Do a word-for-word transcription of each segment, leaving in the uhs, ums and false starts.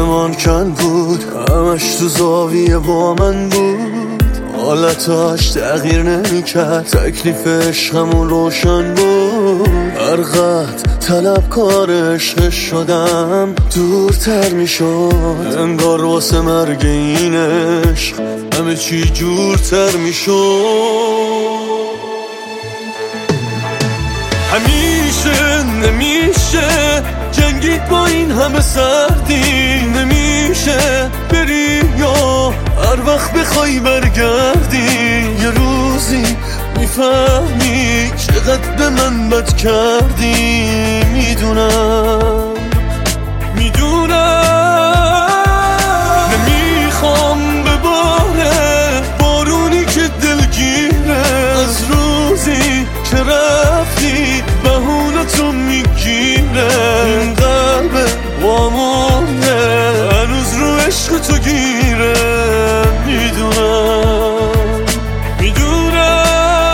آسمان کن بود، همش تو زاویه با من بود، حالتاش تغییر نمیکرد، تکلیف عشقمون روشن بود. هر قد طلبکار عشق شدم دورتر میشد، انگار واسه مرگ این عشق همه چی جورتر میشد. همیشه نمیشه جنگید با این همه سردی، نمیشه بری یا هر وقت بخوای برگردی، یه روزی میفهمی چقدر به من بد کردی. میدونم میدونم نمیخوام بباره بارونی که دلگیره، از روزی که رفتی بهونتو میگیره، این قلب وامونه هنوز رو عشق تو گیره. میدونم میدونم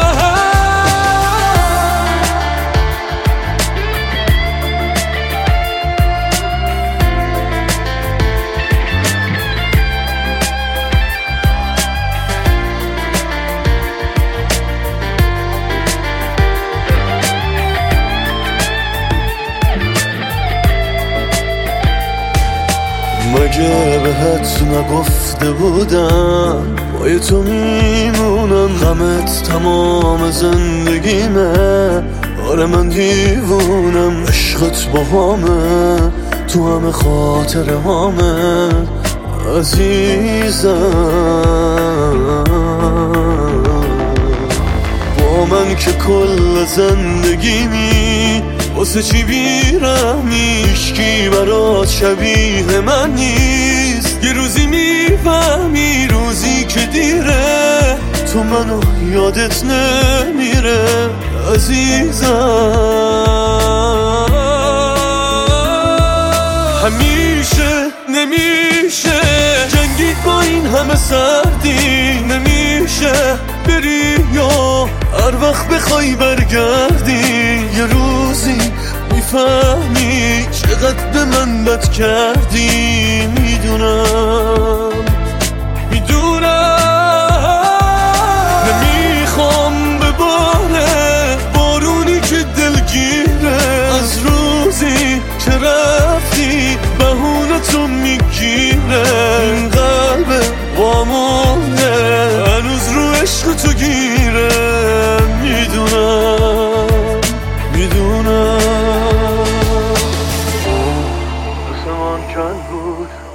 مگه بهت نگفته بودم با تو میمونم، غمت تمام زندگیمه، آره من دیوونم، عشقت با همه تو همه خاطر همه عزیزم. با من که کل زندگیمی واسه چی بیرحمی، هیچکی برات شبیه من نیست، یه روزی میفهمی روزی که دیره تو منو یادت نمیره عزیزم. همیشه نمیشه جنگید با این همه سردی، نمیشه بری یا هر وقت بخوای برگردی، یه روزی میفهمی چقدر به من بد کردی. میدونم میدونم نمیخوام بباره بارونی که دلگیره، از روزی که رفتی بهونتو میگیره، این قلب وامونه هنوز رو عشق تو گیره. میدونم میدونم آسمان کن بود،